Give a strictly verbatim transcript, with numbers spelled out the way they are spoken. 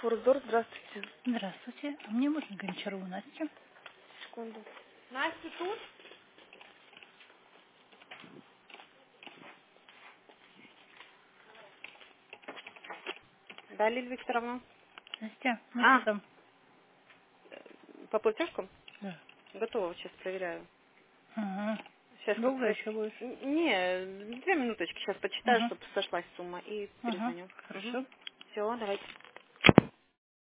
Фурдор, здравствуйте. Здравствуйте. А мне можно Гончарову Настю? Секунду. Настя тут? Да, Лилия Викторовна. Настя, ну А, что там? по платежкам? Да. Готово, сейчас проверяю. Ага. Сейчас как Долго раз... еще будешь? Не, две минуточки, сейчас почитаю, Ага. чтобы сошлась сумма, и Ага. перезвоню. Хорошо. Все, давайте.